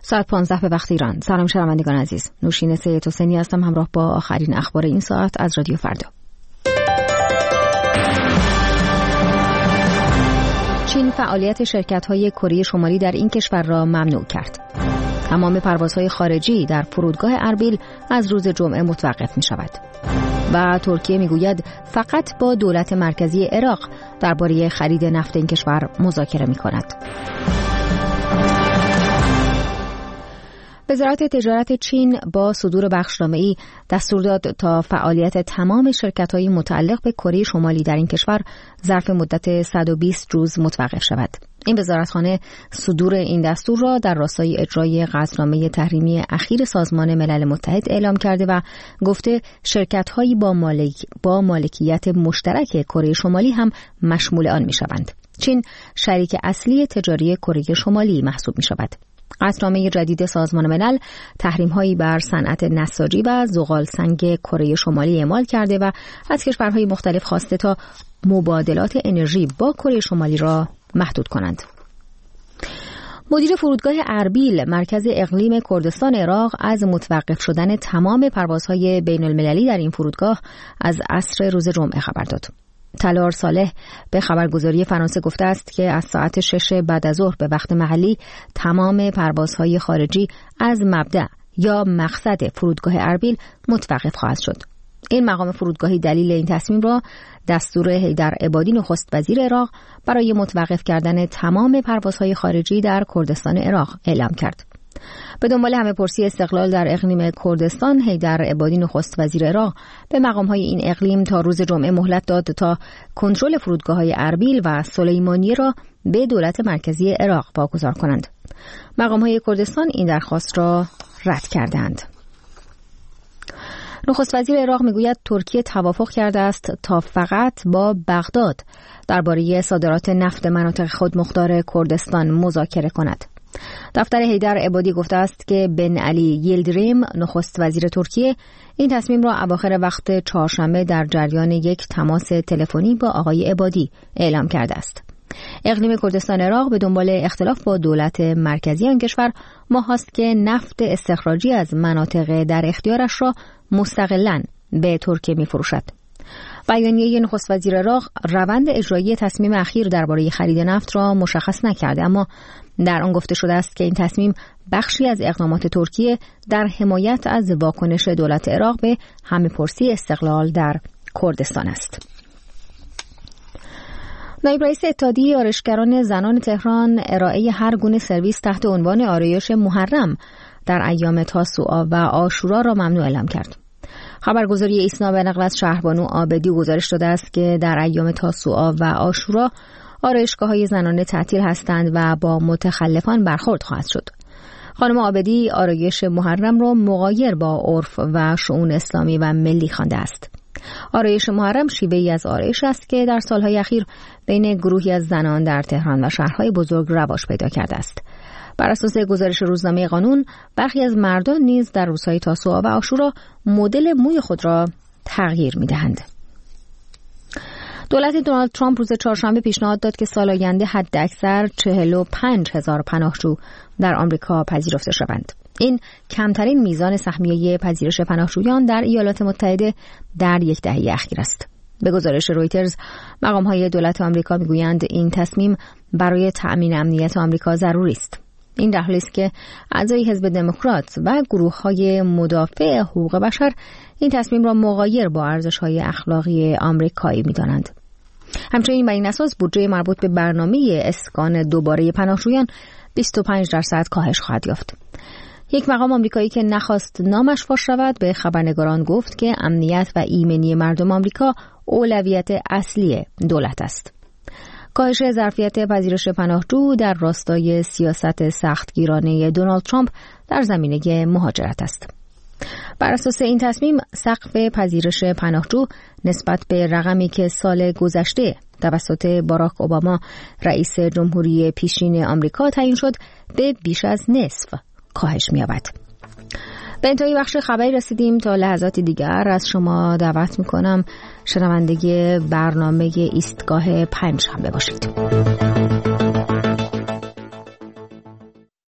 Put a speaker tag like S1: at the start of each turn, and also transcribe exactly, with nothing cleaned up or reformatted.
S1: ساعت پانزده به وقت ایران. سلام شنوندگان عزیز، نوشین سید حسینی هستم همراه با آخرین اخبار این ساعت از رادیو فردا. چین فعالیت شرکت‌های کره شمالی در این کشور را ممنوع کرد. تمام پروازهای خارجی در فرودگاه اربیل از روز جمعه متوقف می‌شود. و ترکیه میگوید فقط با دولت مرکزی عراق درباره خرید نفت این کشور مذاکره می‌کند. وزارت تجارت چین با صدور بخشنامه‌ای دستور داد تا فعالیت تمام شرکت‌های متعلق به کره شمالی در این کشور ظرف مدت صد و بیست روز متوقف شود. این وزارتخانه صدور این دستور را در راستای اجرای قطعنامه تحریمی اخیر سازمان ملل متحد اعلام کرده و گفته شرکت‌هایی با مالک با مالکیت مشترک کره شمالی هم مشمول آن می‌شوند. چین شریک اصلی تجاری کره شمالی محسوب می‌شود. قطعنامه جدید سازمان ملل تحریم‌هایی بر صنعت نساجی و زغال سنگ کره شمالی اعمال کرده و از کشورهای مختلف خواسته تا مبادلات انرژی با کره شمالی را محدود کنند. مدیر فرودگاه اربیل مرکز اقلیم کردستان عراق از متوقف شدن تمام پروازهای بین المللی در این فرودگاه از عصر روز جمعه خبر داد. تلار صالح به خبرگزاری فرانسه گفته است که از ساعت شش بعد از ظهر به وقت محلی تمام پروازهای خارجی از مبدأ یا مقصد فرودگاه اربیل متوقف خواهد شد. این مقام فرودگاهی دلیل این تصمیم را دستور حیدر عبادی نخست وزیر عراق برای متوقف کردن تمام پروازهای خارجی در کردستان عراق اعلام کرد. به دنبال همه پرسی استقلال در اقلیم کردستان، حیدر عبادی نخست وزیر عراق به مقام‌های این اقلیم تا روز جمعه مهلت داد تا کنترل فرودگاه‌های اربیل و سلیمانیه را به دولت مرکزی عراق واگذار کنند. مقام‌های کردستان این درخواست را رد کردند. نخست وزیر عراق میگوید ترکیه توافق کرده است تا فقط با بغداد درباره صادرات نفت مناطق خودمختار کردستان مذاکره کند. دفتر حیدر عبادی گفته است که بن علی یلدریم نخست وزیر ترکیه این تصمیم را اواخر وقت چهارشنبه در جریان یک تماس تلفنی با آقای عبادی اعلام کرده است. اقلیم کردستان عراق به دنبال اختلاف با دولت مرکزی آن کشور ماهاست که نفت استخراجی از مناطق در اختیارش را مستقلاً به ترکیه می‌فروشد. بیانیه نخست وزیر عراق روند اجرایی تصمیم اخیر درباره خرید نفت را مشخص نکرده، اما در آن گفته شده است که این تصمیم بخشی از اقدامات ترکیه در حمایت از واکنش دولت عراق به همه‌پرسی استقلال در کردستان است. نایب رئیس اتحادیه آرایشگران زنان تهران ارائه هر گونه سرویس تحت عنوان آرایش محرم در ایام تاسوعا و عاشورا را ممنوع اعلام کرد. خبرگزاری ایسنا به نقل از شهربانو عابدی گزارش داده است که در ایام تاسوعا و عاشورا آرایشگاه‌های زنانه تعطیل هستند و با متخلفان برخورد خواهد شد. خانم عابدی آرایش محرم را مغایر با عرف و شؤون اسلامی و ملی خوانده است. آرایش محرم شیوه‌ای از آرایش است که در سالهای اخیر بین گروهی از زنان در تهران و شهرهای بزرگ رواج پیدا کرده است. بر اساس گزارش روزنامه قانون، برخی از مردان نیز در روزهای تاسوعا و عاشورا مدل موی خود را تغییر می‌دهند. دولت دونالد ترامپ روز چهارشنبه پیشنهاد داد که سال آینده حداکثر چهل و پنج هزار پناهجو در آمریکا پذیرفته شوند. این کمترین میزان سهمیه پذیرش پناهجویان در ایالات متحده در یک دهه اخیر است. به گزارش رویترز، مقام‌های دولت آمریکا میگویند این تصمیم برای تأمین امنیت آمریکا ضروری است. این در حالی است که اعضای حزب دموکرات و گروه‌های مدافع حقوق بشر این تصمیم را مغایر با ارزش‌های اخلاقی آمریکایی می‌دانند. همچنین بر این اساس بودجه مربوط به برنامه اسکان دوباره پناهجویان بیست و پنج درصد کاهش خواهد یافت. یک مقام آمریکایی که نخواست نامش فاش شود به خبرنگاران گفت که امنیت و ایمنی مردم آمریکا اولویت اصلی دولت است. کاهش ظرفیت پذیرش پناهجو در راستای سیاست سختگیرانه دونالد ترامپ در زمینه مهاجرت است. بر اساس این تصمیم سقف پذیرش پناهجو نسبت به رقمی که سال گذشته توسط باراک اوباما رئیس جمهوری پیشین آمریکا تعیین شد به بیش از نصف کاهش می‌یابد. به انتهای بخش خبری رسیدیم. تا لحظات دیگر از شما دعوت می‌کنم شنونده برنامه ایستگاه پنجشنبه باشید.